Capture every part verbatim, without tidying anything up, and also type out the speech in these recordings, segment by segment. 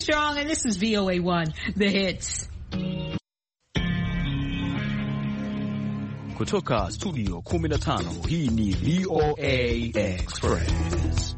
Strong, and this is V O A one, The Hits. Kutoka studio kumi na tano, hii ni V O A Express.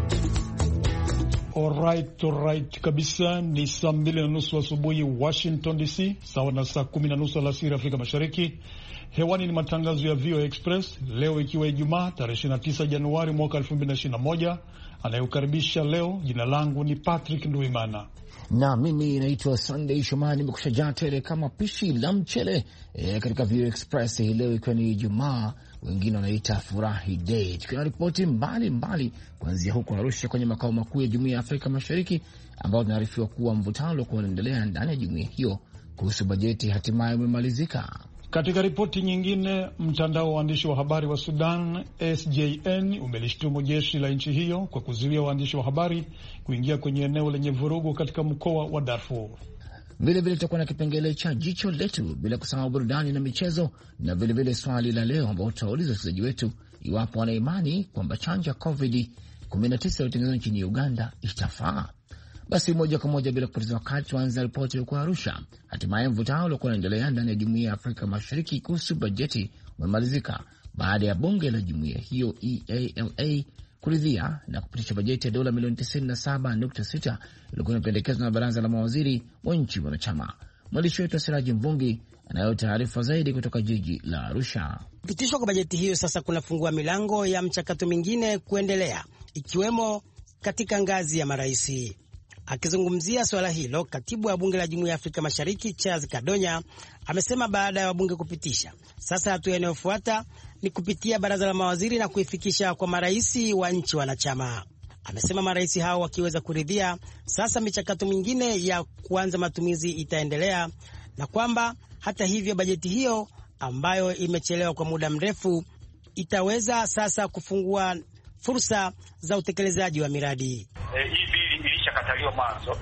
Alright, alright kabisa. Ni saa mbili na nusu asubuhi Washington D C, sawa na saa kumi na nusu alasiri Afrika Mashariki. Hewani ni matangazo ya V O A Express, leo ikiwa Ijumaa tarehe ishirini na tisa Januari mwaka elfu mbili na ishirini na moja. Anayokaribisha leo, jina langu ni Patrick Nduimana. Na mimi naitwa Sunday Shomani, nimekusha jaa tele kama pishi la mchele e, katika V O A Express hii leo ikiwa ni Ijumaa, wengine wanaita furahi day. Tukiwa ripoti mbali mbali kuanzia huko Arusha kwenye makao makuu ya Jumuiya ya Afrika Mashariki, ambao tunaarifiwa kuwa mvutano uliokuwa unaendelea ndani ya jumuiya hiyo kuhusu bajeti hatimaye umemalizika. Katika ripoti nyingine, mtandao wa waandishi wa habari wa Sudan S J N umelishtumu jeshi la nchi hiyo kwa kuzuia waandishi wa habari kuingia kwenye eneo lenye vurugu katika mkoa wa Darfur. Vilevile tutakuwa na kipengele cha jicho letu, bila kusahau burudani na michezo, na vilevile swali la leo ambao tutauliza wasikilizaji wetu iwapo wana imani kwamba chanjo ya covid kumi na tisa iliyotengenezwa nchini Uganda itafaa. Basi moja kwa moja bila kupoteza wakati, tuanze ripoti huko Arusha. Hatimaye mvutano uliokuwa unaendelea ndani ya Jumuiya ya Afrika Mashariki kuhusu bajeti umemalizika baada ya bunge la jumuiya hiyo E A L A kuridhia na kupitisha bajeti ya dola milioni tisini na saba nukta sita iliyokuwa inapendekezwa na baraza la mawaziri wa nchi wanachama. Mwandishi wetu Siraji Mvungi anayo taarifa zaidi kutoka jiji la Arusha. Kupitishwa kwa bajeti hiyo sasa kunafungua milango ya mchakato mingine kuendelea, ikiwemo katika ngazi ya maraisi. Akizungumzia swala hilo, katibu wa bunge la Jumuiya ya Afrika Mashariki Charles Kadonya amesema baada ya wabunge kupitisha, sasa hatua inayofuata ni kupitia baraza la mawaziri na kuifikisha kwa maraisi wa nchi wanachama. Amesema maraisi hao wakiweza kuridhia, sasa michakato mingine ya kuanza matumizi itaendelea, na kwamba hata hivyo bajeti hiyo ambayo imechelewa kwa muda mrefu itaweza sasa kufungua fursa za utekelezaji wa miradi. E, hii bili ilishakataliwa mwanzo,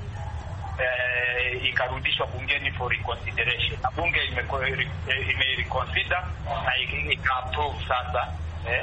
e, ikarudishwa bungeni for reconsideration. Bunge imereconsider na ika-approve sasa eh,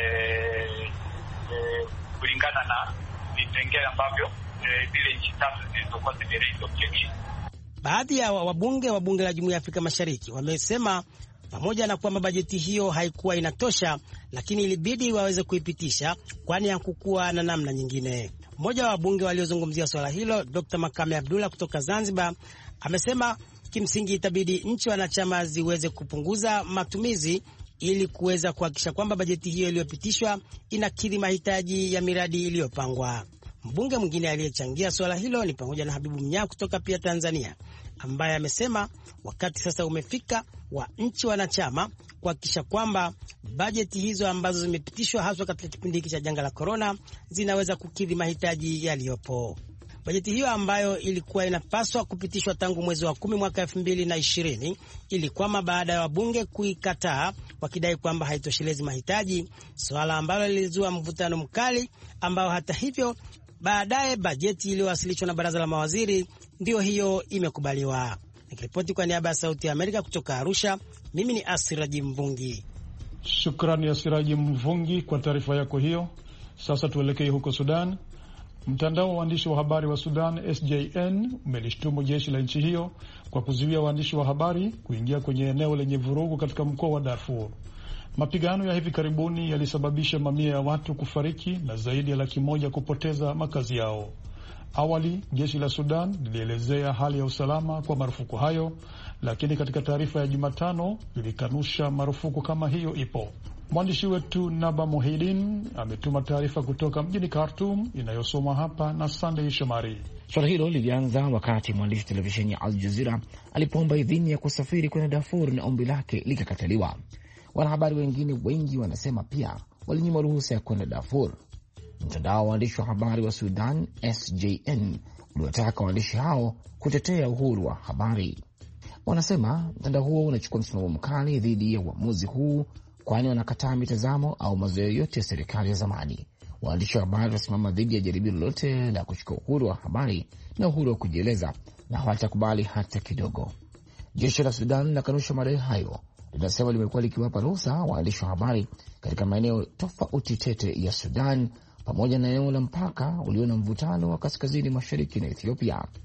eh, eh, kulingana na vipengele ambavyo zile eh, nchi tatu zilizokuwa zimeraise objection. Baadhi ya wabunge wa bunge la Jumuiya ya Afrika Mashariki wamesema pamoja na kwamba bajeti hiyo haikuwa inatosha, lakini ilibidi waweze kuipitisha kwani hakukuwa na namna nyingine. Mmoja wa wabunge waliozungumzia swala hilo, Doctor Makame Abdullah kutoka Zanzibar, amesema kimsingi itabidi nchi wanachama ziweze kupunguza matumizi ili kuweza kuhakikisha kwamba bajeti hiyo iliyopitishwa inakidhi mahitaji ya miradi iliyopangwa. Mbunge mwingine aliyechangia swala hilo ni pamoja na Habibu Mnyaa kutoka pia Tanzania, ambaye amesema wakati sasa umefika wa nchi wanachama kuhakikisha kwamba bajeti hizo ambazo zimepitishwa haswa katika kipindi hiki cha janga la corona zinaweza kukidhi mahitaji yaliyopo. Bajeti hiyo ambayo ilikuwa inapaswa kupitishwa tangu mwezi wa kumi mwaka elfu mbili na ishirini ilikwama baada ya wabunge kuikataa wakidai kwamba haitoshelezi mahitaji, swala ambalo lilizua mvutano mkali ambao hata hivyo baadaye bajeti iliyowasilishwa na baraza la mawaziri ndio hiyo imekubaliwa. Nikiripoti kwa niaba ya Sauti ya Amerika kutoka Arusha, mimi ni Asiraji Mvungi. Shukrani Asiraji Mvungi kwa taarifa yako hiyo. Sasa tuelekee huko Sudan. Mtandao wa waandishi wa habari wa Sudan S J N umelishtumu jeshi la nchi hiyo kwa kuzuia waandishi wa habari kuingia kwenye eneo lenye vurugu katika mkoa wa Darfur. Mapigano ya hivi karibuni yalisababisha mamia ya watu kufariki na zaidi ya laki moja kupoteza makazi yao. Awali jeshi la Sudan lilielezea hali ya usalama kwa marufuku hayo, lakini katika taarifa ya Jumatano lilikanusha marufuku kama hiyo ipo. Mwandishi wetu Naba Muhidin ametuma taarifa kutoka mjini Khartoum inayosomwa hapa na Sunday Shomari. Swala hilo lilianza wakati mwandishi wa televisheni ya Al Jazeera alipoomba idhini ya kusafiri kwenda Darfur na ombi lake likakataliwa. Wanahabari wengine wengi wanasema pia walinyimwa ruhusa ya kwenda Darfur. Mtandao wa waandishi wa habari wa Sudan S J N uliwataka waandishi hao kutetea uhuru wa habari. Wanasema mtandao huo unachukua msimamo mkali dhidi ya uamuzi huu, kwani wanakataa mitazamo au mazoea yote ya serikali ya zamani. Waandishi wa habari wanasimama dhidi ya jaribio lolote la kuchukua uhuru wa habari na uhuru wa kujieleza, na hawatakubali hata kidogo. Jeshi la Sudan linakanusha madai hayo. Linasema limekuwa likiwapa ruhusa waandishi wa habari katika maeneo tofauti tete ya Sudan, pamoja na eneo la mpaka ulio na mvutano wa kaskazini mashariki na Ethiopia.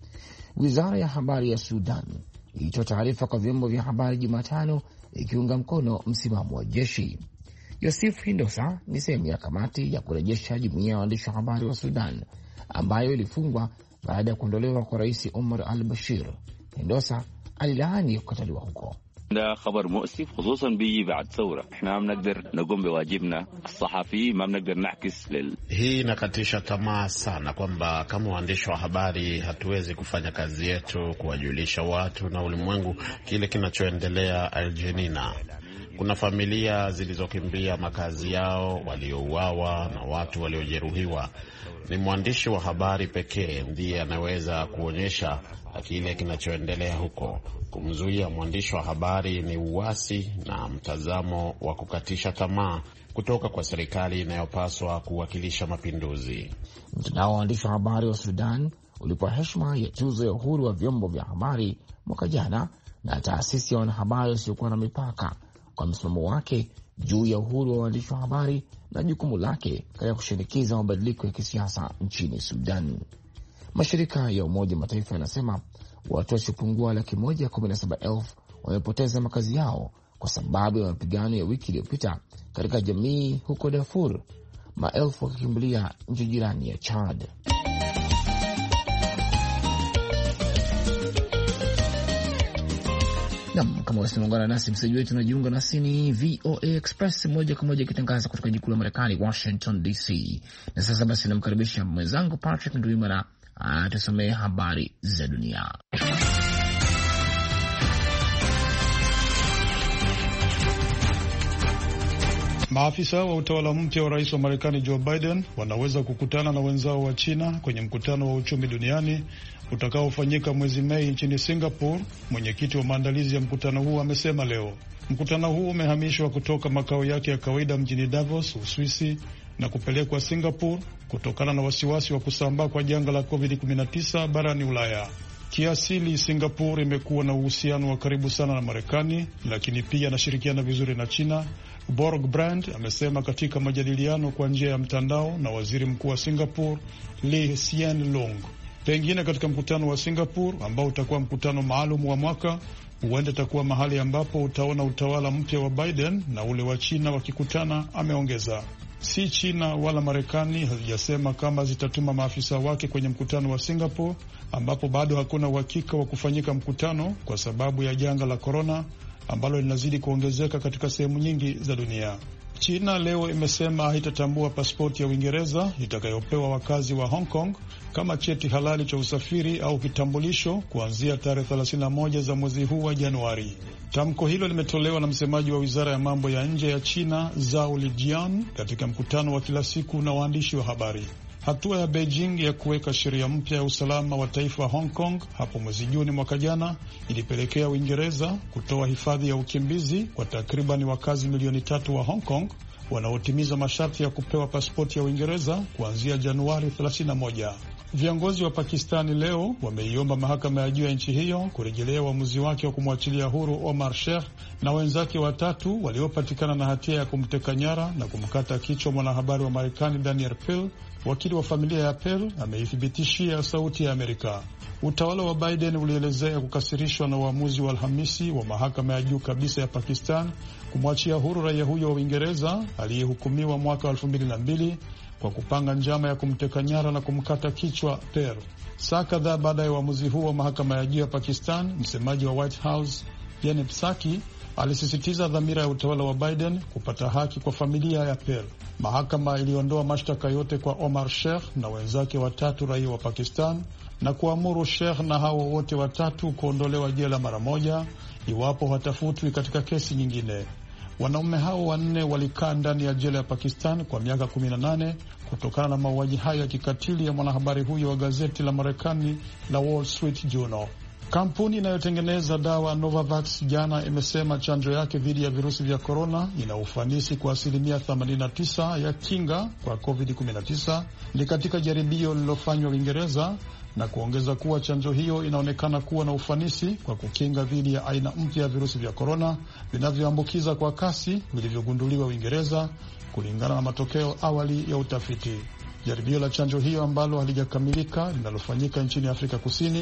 Wizara ya habari ya Sudan ilitoa taarifa kwa vyombo vya habari Jumatano ikiunga mkono msimamo wa jeshi. Yosif Hindosa ni sehemu ya kamati ya kurejesha jumuiya ya waandishi wa habari wa Sudan ambayo ilifungwa baada ya kuondolewa kwa Rais Omar al-Bashir. Hindosa alilaani kukataliwa huko. ده خبر مؤسف خصوصا بيجي بعد ثورة احنا ما بنقدر نقوم بواجبنا الصحفي ما بنقدر نعكس لل hii inakatisha tamaa sana kwamba kama waandishi wa habari hatuwezi kufanya kazi yetu kuwajulisha watu na ulimwengu kile kinachoendelea Aljenina. Kuna familia zilizokimbia makazi yao, waliouawa na watu waliojeruhiwa. Ni mwandishi wa habari pekee ndiye anaweza kuonyesha kile kinachoendelea huko. Kumzuia mwandishi wa habari ni uasi na mtazamo wa kukatisha tamaa kutoka kwa serikali inayopaswa kuwakilisha mapinduzi. Mtandao wa waandishi wa habari wa Sudan ulipewa heshima ya tuzo ya uhuru wa vyombo vya habari mwaka jana na taasisi ya wanahabari wasiokuwa na mipaka kwa msimamo wake juu ya uhuru wa waandishi wa habari na jukumu lake katika kushinikiza mabadiliko ya kisiasa nchini Sudan. Mashirika ya Umoja wa Mataifa yanasema watu wasiopungua laki moja kumi na saba elfu wamepoteza makazi yao kwa sababu ya mapigano ya wiki iliyopita katika jamii huko Darfur, maelfu wakikimbilia nchi jirani ya Chad. Nam, kama wasimuungana nasi msaji wetu unajiunga nasi ni V O A Express moja kwa moja ikitangaza kutoka jikuu la Marekani, Washington D C. Na sasa basi namkaribisha mwenzangu Patrick Ndwimana atusomee habari za dunia. Maafisa wa utawala mpya wa rais wa Marekani Joe Biden wanaweza kukutana na wenzao wa China kwenye mkutano wa uchumi duniani utakaofanyika mwezi Mei nchini Singapore. Mwenyekiti wa maandalizi ya mkutano huu amesema leo. Mkutano huu umehamishwa kutoka makao yake ya kawaida mjini Davos, Uswisi, na kupelekwa Singapore kutokana na wasiwasi wa kusambaa kwa janga la covid kumi na tisa barani Ulaya. Kiasili Singapore imekuwa na uhusiano wa karibu sana na Marekani, lakini pia inashirikiana vizuri na China. Borg Brand amesema katika majadiliano kwa njia ya mtandao na waziri mkuu wa Singapore Lee Hsien Loong. Pengine katika mkutano wa Singapore ambao utakuwa mkutano maalum wa mwaka, huenda itakuwa mahali ambapo utaona utawala mpya wa Biden na ule wa China wakikutana, ameongeza. Si China wala Marekani hazijasema kama zitatuma maafisa wake kwenye mkutano wa Singapore, ambapo bado hakuna uhakika wa kufanyika mkutano kwa sababu ya janga la korona ambalo linazidi kuongezeka katika sehemu nyingi za dunia. China leo imesema haitatambua pasipoti ya Uingereza itakayopewa wakazi wa Hong Kong kama cheti halali cha usafiri au kitambulisho kuanzia tarehe thelathini na moja za mwezi huu wa Januari. Tamko hilo limetolewa na msemaji wa wizara ya mambo ya nje ya China Zhao Lijian katika mkutano wa kila siku na waandishi wa habari. Hatua ya Beijing ya kuweka sheria mpya ya usalama wa taifa Hong Kong hapo mwezi Juni mwaka jana ilipelekea Uingereza kutoa hifadhi ya ukimbizi kwa takribani wakazi milioni tatu wa Hong Kong wanaotimiza masharti ya kupewa pasipoti ya Uingereza kuanzia Januari thelathini na moja. Viongozi wa Pakistani leo wameiomba mahakama ya juu ya nchi hiyo kurejelea uamuzi wake wa kumwachilia huru Omar Sheikh na wenzake watatu waliopatikana na hatia ya kumteka nyara na kumkata kichwa mwanahabari wa Marekani Daniel Pearl. Wakili wa familia ya Pearl ameithibitishia Sauti ya Amerika. Utawala wa Biden ulielezea kukasirishwa na uamuzi wa Alhamisi wa mahakama ya juu kabisa ya Pakistan kumwachia huru raia huyo wa Uingereza aliyehukumiwa mwaka wa elfu mbili na mbili kwa kupanga njama ya kumteka nyara na kumkata kichwa Pearl. Saa kadhaa baada ya uamuzi huo wa mahakama ya juu ya Pakistan, msemaji wa White House Jen Psaki alisisitiza dhamira ya utawala wa Biden kupata haki kwa familia ya Pearl. Mahakama iliondoa mashtaka yote kwa Omar Sheikh na wenzake watatu raia wa Pakistan na kuamuru Sheikh na hao wote watatu kuondolewa jela mara moja iwapo watafutwi katika kesi nyingine. Wanaume hao wanne walikaa ndani ya jela ya Pakistan kwa miaka kumi na nane kutokana na mauaji hayo ya kikatili ya mwanahabari huyo wa gazeti la Marekani la Wall Street Journal. Kampuni inayotengeneza dawa Novavax jana imesema chanjo yake dhidi ya virusi vya korona ina ufanisi kwa asilimia themanini na tisa ya kinga kwa covid kumi na tisa. Ni katika jaribio lililofanywa Uingereza, na kuongeza kuwa chanjo hiyo inaonekana kuwa na ufanisi kwa kukinga dhidi ya aina mpya ya virusi vya korona vinavyoambukiza kwa kasi vilivyogunduliwa Uingereza, kulingana na matokeo awali ya utafiti. Jaribio la chanjo hiyo ambalo halijakamilika linalofanyika nchini Afrika Kusini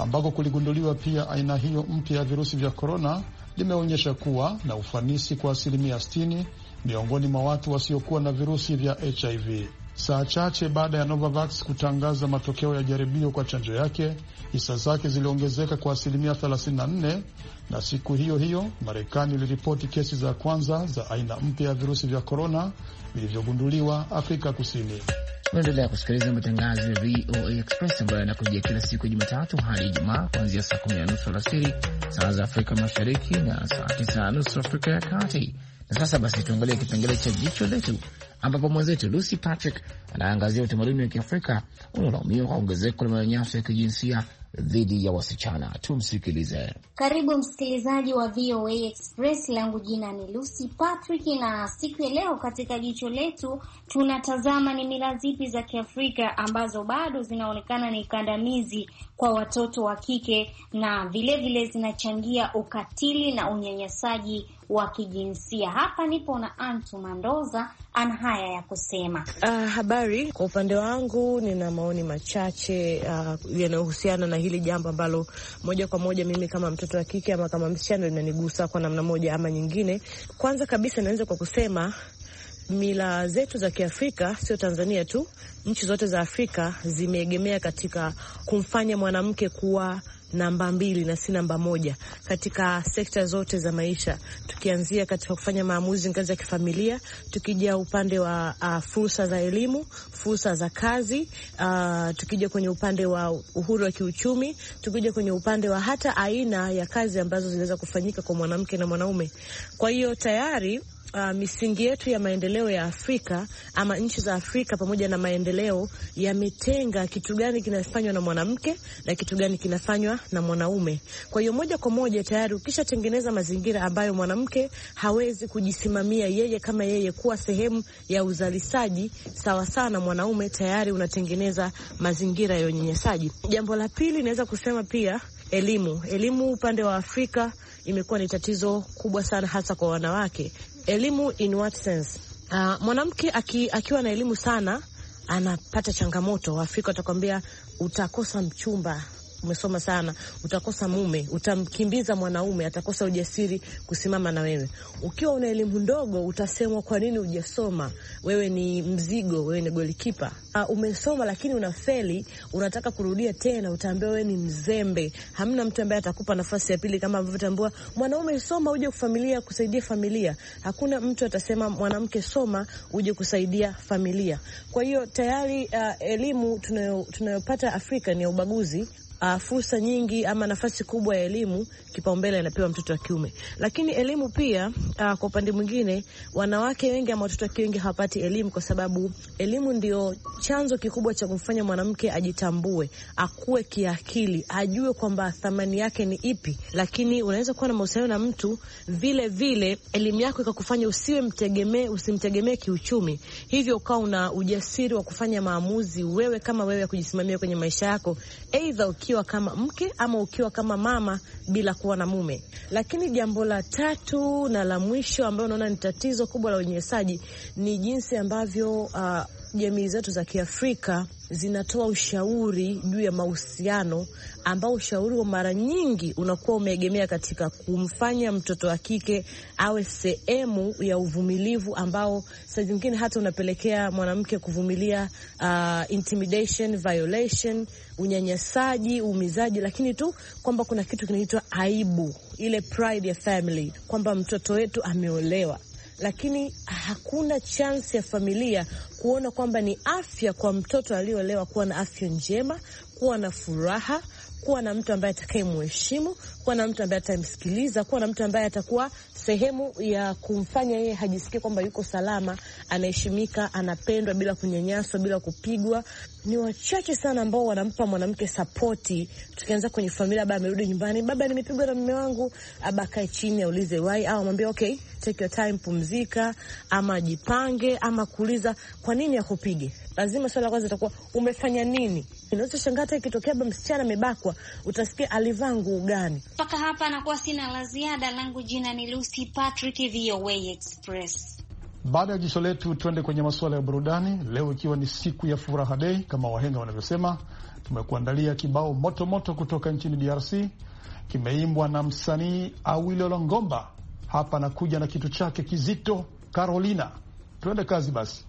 ambako kuligunduliwa pia aina hiyo mpya ya virusi vya korona, limeonyesha kuwa na ufanisi kwa asilimia sitini miongoni mwa watu wasiokuwa na virusi vya H I V. Saa chache baada ya Novavax kutangaza matokeo ya jaribio kwa chanjo yake, hisa zake ziliongezeka kwa asilimia thelathini na nne, na siku hiyo hiyo Marekani iliripoti kesi za kwanza za aina mpya ya virusi vya korona vilivyogunduliwa Afrika Kusini. Unaendelea kusikiliza matangazo ya V O A Express ambayo yanakujia kila siku ya Jumatatu hadi Ijumaa kuanzia saa kumi na nusu alasiri saa za Afrika Mashariki na saa tisa na nusu Afrika ya Kati. Na sasa basi tuangalie kipengele cha jicho letu, ambapo mwenzetu Lucy Patrick anaangazia utamaduni wa Kiafrika unaolaumiwa kwa ongezeko la manyanyaso ya kijinsia dhidi ya wasichana. Tumsikilize. Karibu msikilizaji wa V O A Express, langu jina ni Lucy Patrick, na siku ya leo katika jicho letu tunatazama ni mila zipi za Kiafrika ambazo bado zinaonekana ni kandamizi kwa watoto wa kike na vile vile zinachangia ukatili na unyanyasaji wa kijinsia. Hapa nipo na Antu Mandoza, ana haya ya kusema. Uh, habari. Kwa upande wangu nina maoni machache uh, yanayohusiana na hili jambo ambalo moja kwa moja mimi kama mtoto wa kike ama kama msichana linanigusa kwa namna moja ama nyingine. Kwanza kabisa naanza kwa kusema mila zetu za Kiafrika, sio Tanzania tu, nchi zote za Afrika zimeegemea katika kumfanya mwanamke kuwa namba mbili na si namba moja katika sekta zote za maisha, tukianzia katika kufanya maamuzi ngazi ya kifamilia, tukija upande wa uh, fursa za elimu, fursa za kazi, uh, tukija kwenye upande wa uhuru wa kiuchumi, tukija kwenye upande wa hata aina ya kazi ambazo zinaweza kufanyika kwa mwanamke na mwanaume. Kwa hiyo tayari Uh, misingi yetu ya maendeleo ya Afrika ama nchi za Afrika pamoja na maendeleo yametenga kitu gani kinafanywa na mwanamke na kitu gani kinafanywa na mwanaume. Kwa hiyo moja kwa moja tayari ukishatengeneza mazingira ambayo mwanamke hawezi kujisimamia yeye kama yeye kuwa sehemu ya uzalishaji sawa sana mwanaume, tayari unatengeneza mazingira ya unyanyasaji. Jambo la pili naweza kusema pia elimu. Elimu upande wa Afrika imekuwa ni tatizo kubwa sana hasa kwa wanawake. Elimu in what sense? Uh, mwanamke aki, akiwa na elimu sana anapata changamoto. Afrika watakwambia utakosa mchumba, umesoma sana, utakosa mume, utamkimbiza mwanaume, atakosa ujasiri kusimama na wewe. Ukiwa una elimu ndogo utasemwa kwa nini hujasoma, wewe ni mzigo, wewe ni golikipa. Uh, umesoma lakini unafeli, unataka kurudia tena, utaambiwa wewe ni mzembe. Hamna mtu ambaye atakupa nafasi ya pili kama ambavyo tambua mwanaume soma uje kufamilia kusaidia familia. Hakuna mtu atasema mwanamke soma uje kusaidia familia. Kwa hiyo tayari uh, elimu tunayo tunayopata Afrika ni ubaguzi. Uh, fursa nyingi ama nafasi kubwa ya elimu kipaumbele inapewa mtoto wa kiume. Lakini elimu pia uh, kwa upande mwingine wanawake wengi ama watoto wengi hawapati elimu, kwa sababu elimu ndio chanzo kikubwa cha kumfanya mwanamke ajitambue, akue kiakili, ajue kwamba thamani yake ni ipi. Lakini unaweza kuwa na mahusiano na mtu vile vile elimu yako ikakufanya usiwe mtegemee, usimtegemee kiuchumi, hivyo ukawa una ujasiri wa kufanya maamuzi wewe kama wewe kujisimamia kwenye maisha yako, aidha ukiwa kama mke ama ukiwa kama mama bila kuwa na mume. Lakini jambo la tatu na la mwisho ambalo naona ni tatizo kubwa la unyanyasaji ni jinsi ambavyo uh, jamii zetu za Kiafrika zinatoa ushauri juu ya mahusiano, ambao ushauri wa mara nyingi unakuwa umeegemea katika kumfanya mtoto wa kike awe sehemu ya uvumilivu, ambao saa zingine hata unapelekea mwanamke kuvumilia uh, intimidation, violation, unyanyasaji, uumizaji, lakini tu kwamba kuna kitu kinaitwa aibu, ile pride ya family, kwamba mtoto wetu ameolewa. Lakini hakuna chance ya familia kuona kwamba ni afya kwa mtoto aliolewa kuwa na afya njema, kuwa na furaha, kuwa na mtu ambaye atakayemheshimu, kuwa na mtu ambaye atamsikiliza, kuwa na mtu ambaye atakuwa sehemu ya kumfanya yeye hajisikie kwamba yuko salama, anaheshimika, anapendwa bila kunyanyaswa, bila kupigwa. Ni wachache sana ambao wanampa mwanamke supporti. Tukianza kwenye familia, baba amerudi nyumbani, baba nimepigwa na mume wangu, aba kae chini aulize why, au amwambie okay, take your time, pumzika, ama jipange, ama kuuliza kwa nini akupige. Lazima swala kwanza itakuwa umefanya nini. Unaweza shangaa hata ikitokea baba msichana amebakwa, utasikia alivaa nguo gani. Mpaka hapa nakuwa sina la ziada. Langu jina ni Lucy Patrick, V O A Express. Baada ya jicho letu, twende kwenye masuala ya burudani leo, ikiwa ni siku ya furaha day kama wahenga wanavyosema. Tumekuandalia kibao moto moto kutoka nchini D R C, kimeimbwa na msanii Awilo Longomba. Hapa nakuja na kitu chake kizito, Carolina. Tuende kazi basi.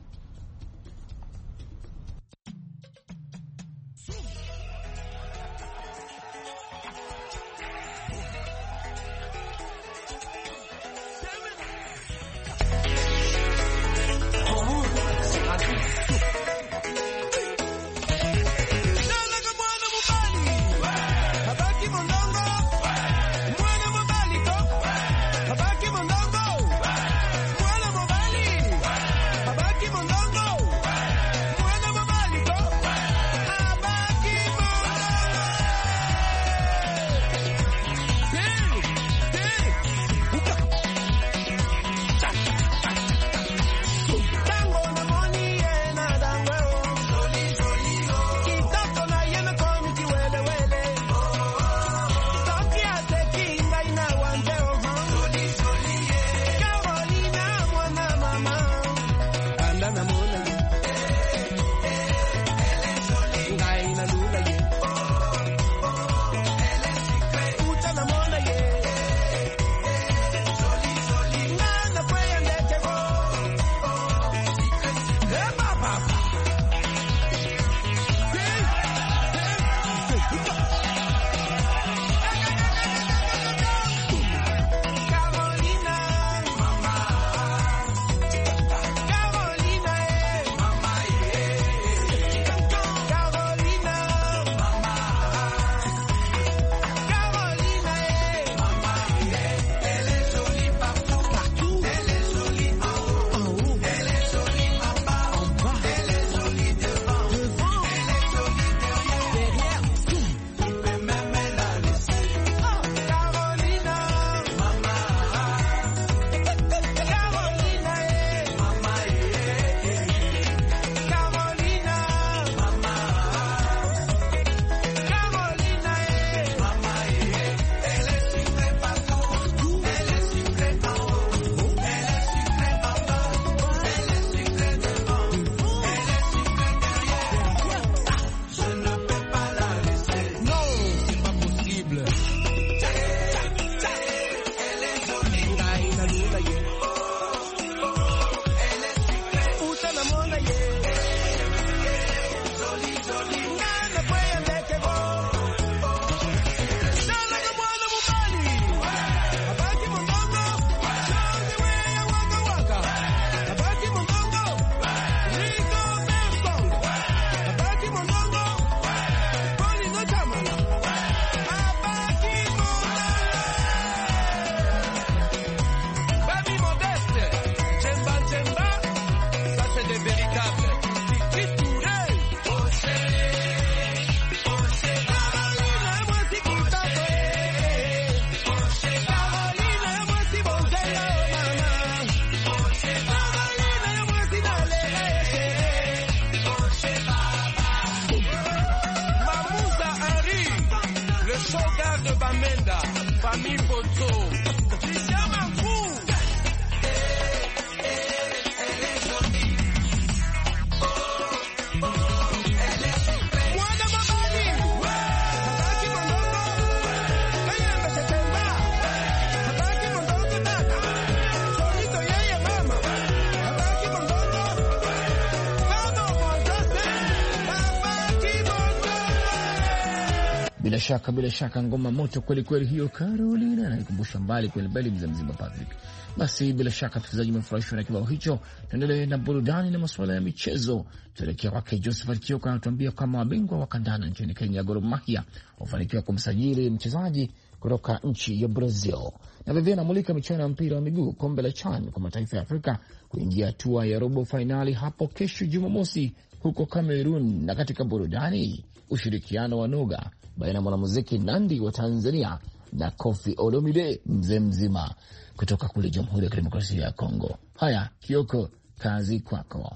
Bila shaka bila shaka ngoma moto kweli kweli hiyo Carolina, na ikumbusha mbali kweli mbali mzee mzima Patrick. Basi bila shaka msikilizaji umefurahishwa na kibao hicho. Tuendelee na burudani na masuala ya michezo. Tuelekea kwake Josephat Kioko anatuambia kama mabingwa wa kandanda nchini Kenya Gor Mahia wafanikiwa kumsajili mchezaji kutoka nchi ya Brazil. Na vivyo namulika michuano ya mpira wa miguu kombe la CHAN kwa mataifa ya Afrika kuingia hatua ya robo finali hapo kesho Jumamosi huko Cameroon. Na katika burudani, ushirikiano wa noga baina ya mwanamuziki Nandi wa Tanzania na Koffi Olomide mzee mzima kutoka kule Jamhuri ya Kidemokrasia ya Kongo. Haya, Kioko, kazi kwako.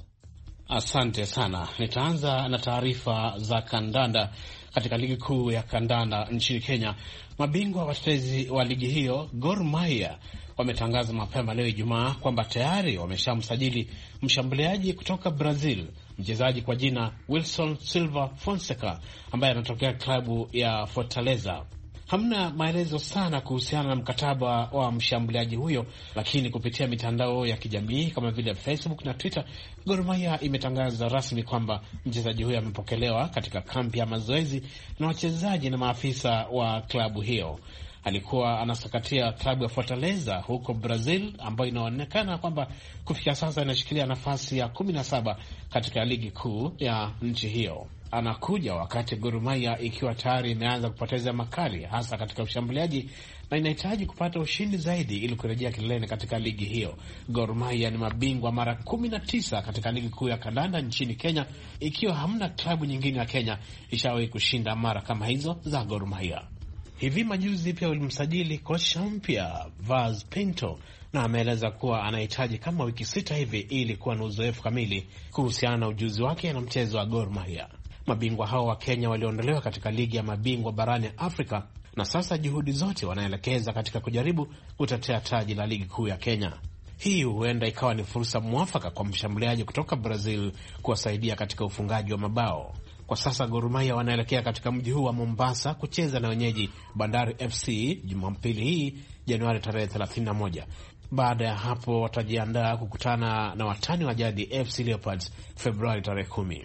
Asante sana. Nitaanza na taarifa za kandanda. Katika ligi kuu ya kandanda nchini Kenya, mabingwa watetezi wa ligi hiyo Gor Mahia wametangaza mapema leo Ijumaa kwamba tayari wameshamsajili mshambuliaji kutoka Brazil mchezaji kwa jina Wilson Silva Fonseca ambaye anatokea klabu ya Fortaleza. Hamna maelezo sana kuhusiana na mkataba wa mshambuliaji huyo, lakini kupitia mitandao ya kijamii kama vile Facebook na Twitter, Gor Mahia imetangaza rasmi kwamba mchezaji huyo amepokelewa katika kambi ya mazoezi na wachezaji na maafisa wa klabu hiyo. Alikuwa anasakatia klabu ya Fortaleza huko Brazil, ambayo inaonekana kwamba kufikia sasa inashikilia nafasi ya kumi na saba katika ligi kuu ya nchi hiyo. Anakuja wakati Gor Mahia ikiwa tayari imeanza kupoteza makali, hasa katika ushambuliaji, na inahitaji kupata ushindi zaidi ili kurejea kileleni katika ligi hiyo. Gor Mahia ni mabingwa mara kumi na tisa katika ligi kuu ya kandanda nchini Kenya, ikiwa hamna klabu nyingine ya Kenya ishawahi kushinda mara kama hizo za Gor Mahia. Hivi majuzi pia ulimsajili kocha mpya Vaz Pinto, na ameeleza kuwa anahitaji kama wiki sita hivi ili kuwa na uzoefu kamili kuhusiana na ujuzi wake na mchezo wa Gor Mahia. Mabingwa hao wa Kenya waliondolewa katika ligi ya mabingwa barani Afrika, na sasa juhudi zote wanaelekeza katika kujaribu kutetea taji la ligi kuu ya Kenya. Hii huenda ikawa ni fursa mwafaka kwa mshambuliaji kutoka Brazil kuwasaidia katika ufungaji wa mabao. Kwa sasa Gor Mahia wanaelekea katika mji huu wa Mombasa kucheza na wenyeji Bandari F C Jumapili hii Januari tarehe thelathini na moja. Baada ya hapo watajiandaa kukutana na watani wa jadi F C Leopards Februari tarehe kumi.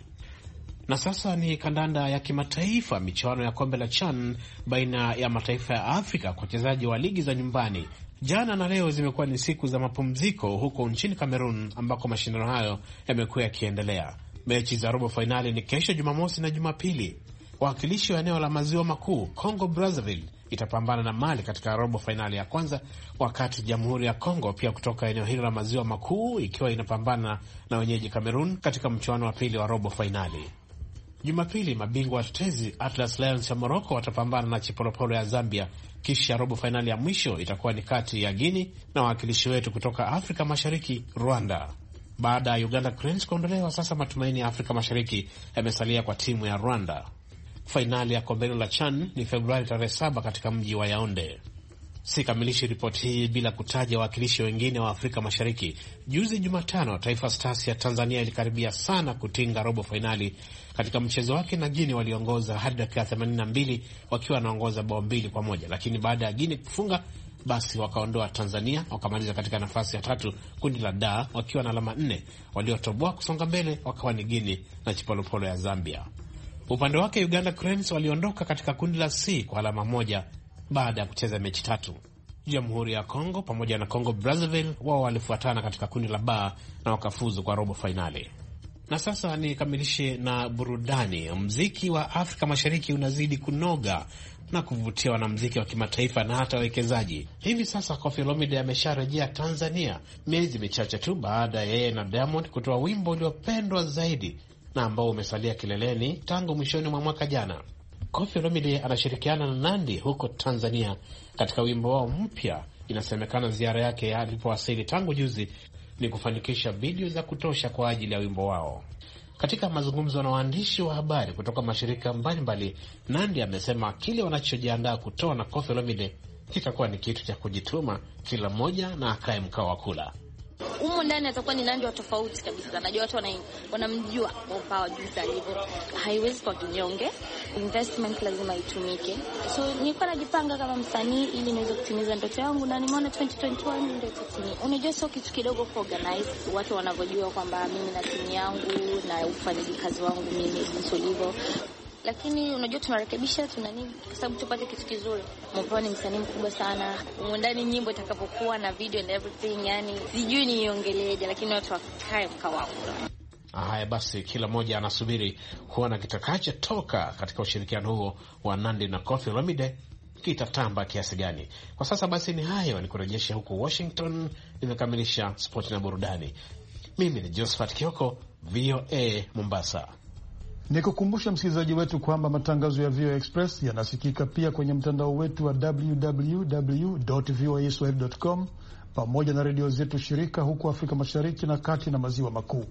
Na sasa ni kandanda ya kimataifa, michuano ya kombe la CHAN baina ya mataifa ya Afrika kwa wachezaji wa ligi za nyumbani. Jana na leo zimekuwa ni siku za mapumziko huko nchini Cameroon, ambako mashindano hayo yamekuwa yakiendelea. Mechi za robo fainali ni kesho Jumamosi na Jumapili. Wawakilishi wa eneo la maziwa makuu Congo Brazzaville itapambana na Mali katika robo fainali ya kwanza, wakati Jamhuri ya Kongo pia kutoka eneo hilo la maziwa makuu ikiwa inapambana na wenyeji Cameroon katika mchuano wa pili wa robo fainali. Jumapili mabingwa watetezi Atlas Lions ya Morocco watapambana na Chipolopolo ya Zambia, kisha robo fainali ya mwisho itakuwa ni kati ya Guinea na wawakilishi wetu kutoka Afrika Mashariki, Rwanda. Baada ya Uganda Cranes kuondolewa, sasa matumaini ya Afrika Mashariki yamesalia kwa timu ya Rwanda. Fainali ya kombe la CHAN ni Februari tarehe saba katika mji wa Yaounde. Sikamilishi ripoti hii bila kutaja wawakilishi wengine wa Afrika Mashariki. Juzi Jumatano, Taifa Stars ya Tanzania ilikaribia sana kutinga robo fainali katika mchezo wake na Guinea, waliongoza hadi dakika themanini na mbili wakiwa wanaongoza bao mbili kwa moja, lakini baada ya Guinea kufunga basi wakaondoa Tanzania, wakamaliza katika nafasi ya tatu kundi la D wakiwa na alama nne. Waliotoboa kusonga mbele wakawa ni Guinea na Chipolopolo ya Zambia. Upande wake Uganda Cranes waliondoka katika kundi la C kwa alama moja baada ya kucheza mechi tatu. Jamhuri ya Kongo pamoja na Congo Brazzaville wao walifuatana katika kundi la B na wakafuzu kwa robo fainali. Na sasa nikamilishe na burudani. Muziki wa Afrika Mashariki unazidi kunoga na kuvutia wanamuziki wa kimataifa na hata wawekezaji. Hivi sasa Koffi Olomide amesharejea Tanzania miezi michache tu baada ya yeye na Diamond kutoa wimbo uliopendwa zaidi na ambao umesalia kileleni tangu mwishoni mwa mwaka jana. Koffi Olomide anashirikiana na Nandy huko Tanzania katika wimbo wao mpya. Inasemekana ziara yake alipowasili tangu juzi ni kufanikisha video za kutosha kwa ajili ya wimbo wao. Katika mazungumzo na waandishi wa habari kutoka mashirika mbalimbali, Nandy amesema kile wanachojiandaa kutoa na Koffi Olomide kitakuwa ni kitu cha kujituma, kila mmoja na akae mkao wa kula. Umo ndani atakuwa ni Nandy wa tofauti kabisa. Najua watu wanamjua kwa jinsi alivyo. Haiwezi kwa kinyonge. Investment lazima itumike. So nilikuwa najipanga kama msanii ili niweze kutimiza ndoto yangu, na nimeona twenty twenty-one ndio itatimia. Unajua sio kitu kidogo ku organize watu wanavyojua kwamba mimi na timu yangu na ufanyaji kazi wangu mimi jinsi ulivyo. Lakini unajua tunarekebisha, tuna nini kwa sababu tupate kitu kizuri. Mpoa ni msanii mkubwa sana. Ndani nyimbo itakapokuwa na video and everything, yani sijui niongeleeje, lakini watu wakae mkao wao. Haya basi, kila mmoja anasubiri kuona kitakachotoka katika ushirikiano huo wa Nandy na Koffi Olomide kitatamba kiasi gani. Kwa sasa basi ni hayo, ni kurejesha huko Washington. Nimekamilisha sport na burudani. Mimi ni Josephat Kioko, V O A Mombasa. Nikukumbusha msikilizaji wetu kwamba matangazo ya V O A Express yanasikika pia kwenye mtandao wetu wa w w w dot voa swahili dot com pamoja na redio zetu shirika huko Afrika Mashariki na Kati na Maziwa Makuu.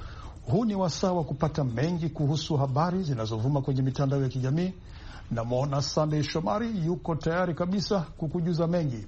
Huu ni wasaa wa kupata mengi kuhusu habari zinazovuma kwenye mitandao ya kijamii, na muona Sunday Shomari yuko tayari kabisa kukujuza mengi.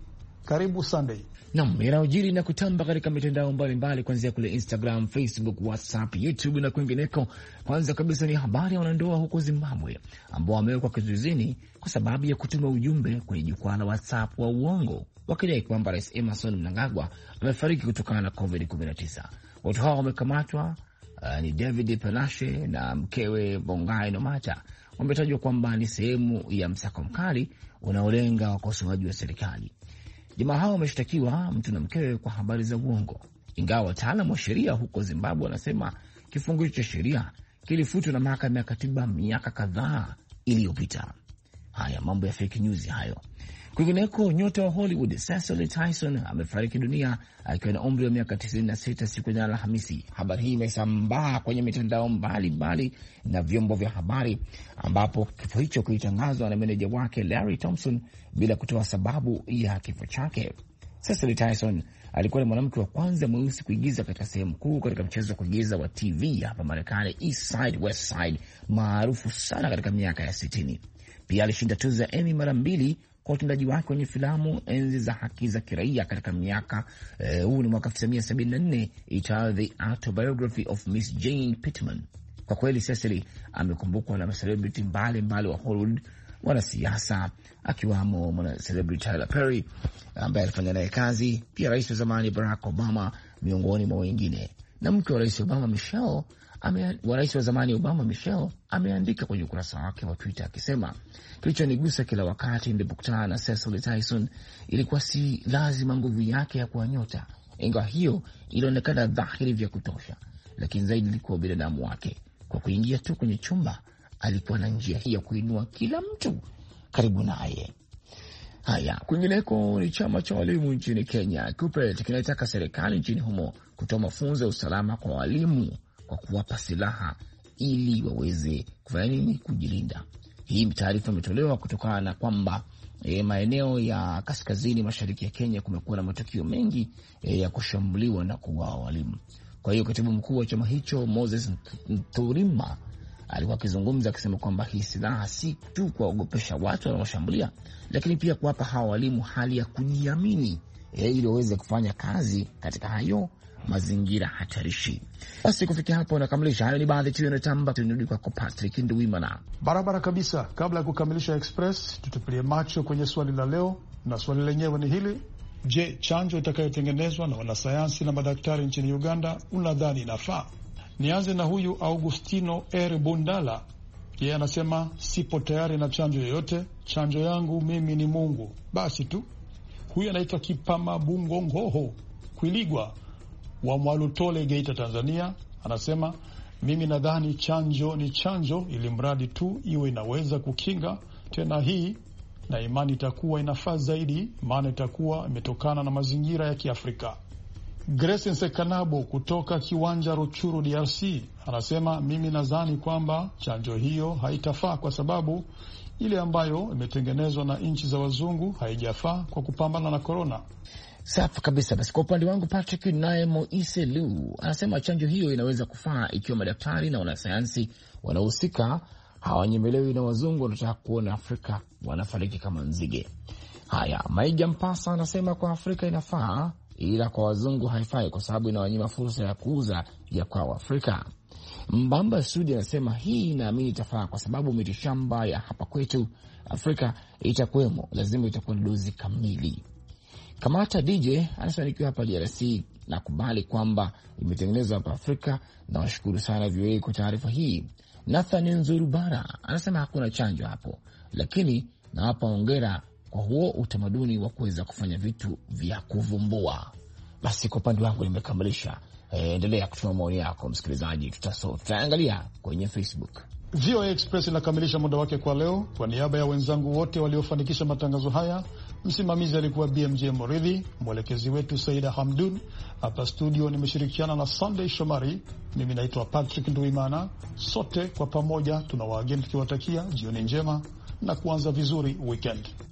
Karibu Sunday. Naam, yanayojiri na kutamba katika mitandao mbalimbali kuanzia kule Instagram, Facebook, WhatsApp, YouTube na kwingineko. Kwanza kabisa ni habari ya wanandoa huko Zimbabwe ambao wamewekwa kizuizini kwa sababu ya kutuma ujumbe kwenye jukwaa la WhatsApp wa uongo wakidai kwamba Rais Emmerson Mnangagwa amefariki kutokana na covid kumi na tisa. Watu hao wamekamatwa, uh, ni David Penashe na mkewe Bongai Nomata. Wametajwa kwamba ni sehemu ya msako mkali unaolenga wakosoaji wa serikali. Jamaa hao wameshtakiwa mtu na mkewe kwa habari za uongo, ingawa wataalamu wa sheria huko Zimbabwe wanasema kifungu cha sheria kilifutwa na mahakama ya katiba miaka kadhaa iliyopita. Haya mambo ya fake news hayo. Kwingineko, nyota wa Hollywood Cecily Tyson amefariki dunia akiwa na umri wa miaka tisini na sita siku ya Alhamisi. Habari hii imesambaa kwenye mitandao mbalimbali na vyombo vya habari, ambapo kifo hicho kilitangazwa na meneja wake Larry Thompson bila kutoa sababu ya kifo chake. Cecily Tyson alikuwa ni mwanamke wa kwanza mweusi kuigiza katika sehemu kuu katika mchezo wa kuigiza wa T V hapa Marekani, East Side West Side, maarufu sana katika miaka ya sitini. Pia alishinda tuzo ya Emmy mara mbili kwa utendaji wake kwenye filamu enzi za haki za kiraia katika miaka huu uh, ni mwaka elfu tisa mia sabini na nne itayo The Autobiography of Miss Jane Pittman. Kwa kweli Cecily amekumbukwa na celebrity mbali mbali wa Hollywood, wanasiasa akiwamo mwana celebrity Tyler Perry ambaye alifanya naye kazi, pia rais wa zamani Barack Obama miongoni mwa wengine. Na mke wa rais Obama Michelle ame, wa rais wa zamani Obama Michelle ameandika kwenye ukurasa wake wa Twitter akisema, kilichonigusa kila wakati nilipokutana na Cecily Tyson ilikuwa si lazima nguvu yake ya kuwa nyota, ingawa hiyo ilionekana dhahiri vya kutosha, lakini zaidi ilikuwa binadamu wake. Kwa kuingia tu kwenye chumba, alikuwa na njia hii ya kuinua kila mtu karibu naye. Haya, kwingineko ni chama cha walimu nchini Kenya KUPPET kinataka serikali nchini humo kutoa mafunzo ya usalama kwa walimu kwa kuwapa silaha ili waweze kufanya nini, kujilinda. Hii taarifa imetolewa kutokana na kwamba e, maeneo ya kaskazini mashariki ya Kenya kumekuwa na matukio mengi e, ya kushambuliwa na kuuawa walimu. Kwa hiyo katibu mkuu wa chama hicho Moses Nturima alikuwa akizungumza akisema kwamba hii silaha si tu kuwaogopesha watu wanaoshambulia, lakini pia kuwapa hawa walimu hali ya kujiamini e, ili waweze kufanya kazi katika hayo mazingira hatarishi. Basi kufikia hapo nakamilisha. Hayo ni baadhi tu yanayotamba. Tunarudi kwa Patrick Nduwimana. Barabara kabisa. Kabla ya kukamilisha Express, tutupilie macho kwenye swali la leo, na swali lenyewe ni hili: je, chanjo itakayotengenezwa na wanasayansi na madaktari nchini Uganda unadhani inafaa? Nianze na huyu Augustino R Bundala. Yeye anasema sipo tayari na chanjo yoyote, chanjo yangu mimi ni Mungu basi tu. Huyu anaitwa Kipama Bungongoho Kwiligwa wa Mwalutole, Geita, Tanzania, anasema mimi nadhani chanjo ni chanjo, ili mradi tu iwe inaweza kukinga, tena hii na imani itakuwa inafaa zaidi, maana itakuwa imetokana na mazingira ya Kiafrika. Grace Nsekanabo kutoka Kiwanja Ruchuru, D R C, anasema mimi nadhani kwamba chanjo hiyo haitafaa kwa sababu ile ambayo imetengenezwa na nchi za wazungu haijafaa kwa kupambana na korona. Safi kabisa. Basi kwa upande wangu Patrick, naye Moise Lu anasema chanjo hiyo inaweza kufaa ikiwa madaktari na wanasayansi wanaohusika hawanyemelewi na wazungu wanataka kuona Afrika wanafariki kama nzige. Haya, Maiga Mpasa anasema kwa Afrika inafaa, ila kwa wazungu haifai kwa sababu inawanyima fursa ya kuuza ya kwa Afrika. Mbamba Sudi anasema hii inaamini itafaa kwa sababu mitishamba ya hapa kwetu Afrika itakuwemo, lazima itakuwa na dozi kamili. Kamata D J anasema nikiwa hapa D R C na kubali kwamba imetengenezwa hapa Afrika, na washukuru sana V O A kwa taarifa hii. Nathan Nzurubara anasema hakuna chanjo hapo, lakini nawapa hongera kwa huo utamaduni wa kuweza kufanya vitu vya kuvumbua. Basi kwa upande wangu nimekamilisha. E, endelea kutuma maoni yako msikilizaji, tutaso tutaangalia kwenye Facebook. V O A Express inakamilisha muda wake kwa leo. Kwa niaba ya wenzangu wote waliofanikisha matangazo haya, msimamizi alikuwa B M J Moridhi, mwelekezi wetu Saida Hamdun. Hapa studio nimeshirikiana na Sunday Shomari. Mimi naitwa Patrick Nduwimana. Sote kwa pamoja tunawaageni tukiwatakia jioni njema na kuanza vizuri weekend.